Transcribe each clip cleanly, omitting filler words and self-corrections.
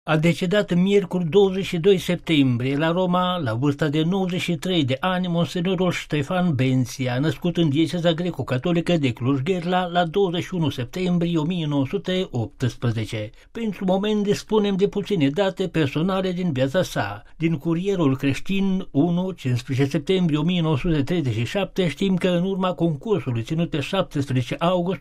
A decedat miercuri 22 septembrie la Roma, la vârsta de 93 de ani, monsenorul Ștefan Benția, născut în dieceza greco-catolică de Cluj-Gherla la 21 septembrie 1918. Pentru moment dispunem de puține date personale din viața sa. Din Curierul Creștin 1, 15 septembrie 1937, știm că în urma concursului ținut pe 17 august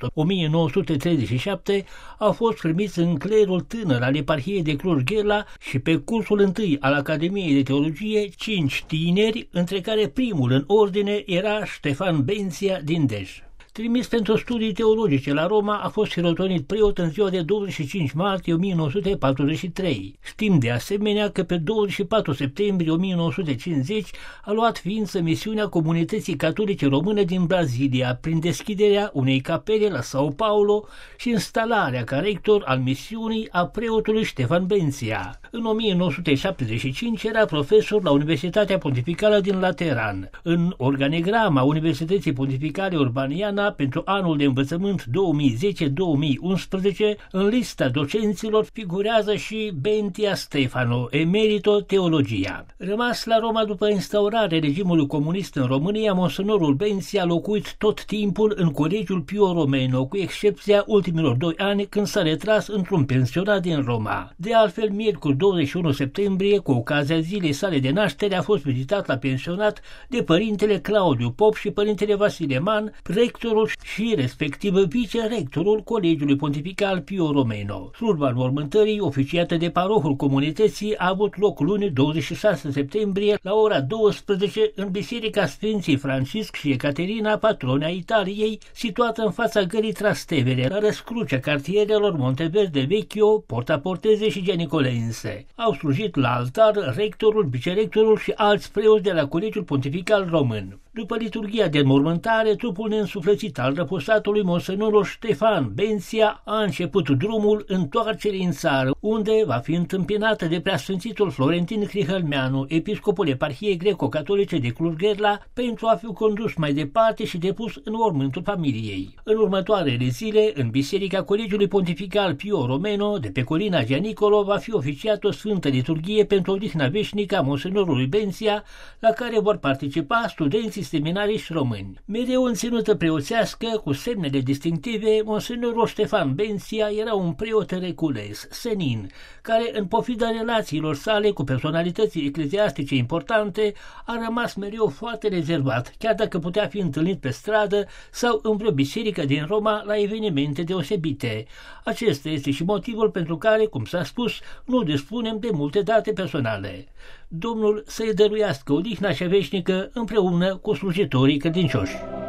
1937 a fost primit în clerul tânăr al eparhiei de Cluj-Gherla și pe cursul întâi al Academiei de Teologie 5 tineri, între care primul în ordine era Ștefan Benția din Dej. Trimis pentru studii teologice la Roma, a fost hirotonit preot în ziua de 25 martie 1943. Știm de asemenea că pe 24 septembrie 1950 a luat ființă misiunea comunității catolice române din Brazilia prin deschiderea unei capele la São Paulo și instalarea ca rector al misiunii a preotului Ștefan Benția. În 1975 era profesor la Universitatea Pontificală din Lateran. În organigrama Universității Pontificale Urbaniana pentru anul de învățământ 2010-2011, în lista docenților figurează și Bentia Stefano, emerito teologia. Rămas la Roma după instaurarea regimului comunist în România, monsenorul Benția a locuit tot timpul în Colegiul Pio Romeno, cu excepția ultimilor 2 ani când s-a retras într-un pensionat din Roma. De altfel, miercuri 21 septembrie, cu ocazia zilei sale de naștere, a fost vizitat la pensionat de părintele Claudiu Pop și părintele Vasile Man, rectorul și respectiv vicerectorul Colegiului Pontifical Pio Romeno. Slujba înmormântării, oficiată de parohul comunității, a avut loc luni 26 septembrie la ora 12 în Biserica Sfinții Francisc și Ecaterina, patrone a Italiei, situată în fața gării Trastevere, la răscrucea cartierelor Monteverde Vecchio, Porta Porteze și Gianicolense. Au slujit la altar rectorul, vicerectorul și alți preoți de la Colegiul Pontifical Român. După liturghia de înmormântare, trupul neînsuflețit al răposatului monsenorul Ștefan Benția a început drumul întoarcerii în țară, unde va fi întâmpinată de preasfințitul Florentin Crihălmeanu, episcopul eparhiei greco-catolice de Cluj-Gherla, pentru a fi condus mai departe și depus în mormântul familiei. În următoarele zile, în Biserica Colegiului Pontifical Pio Romeno, de pe colina Gianicolo, va fi oficiată o sfântă liturghie pentru odihna veșnică a monsenorului Benția, la care vor participa studenții seminariști români. Mereu în ținută preoțească, cu semnele distinctive, monsenorul Ștefan Benția era un preot recules, senin, care, în pofida relațiilor sale cu personalități ecleziastice importante, a rămas mereu foarte rezervat, chiar dacă putea fi întâlnit pe stradă sau în vreo biserică din Roma la evenimente deosebite. Acesta este și motivul pentru care, cum s-a spus, nu dispunem de multe date personale. Domnul să-i dăruiască odihna cea veșnică împreună cu slujitorii credincioși.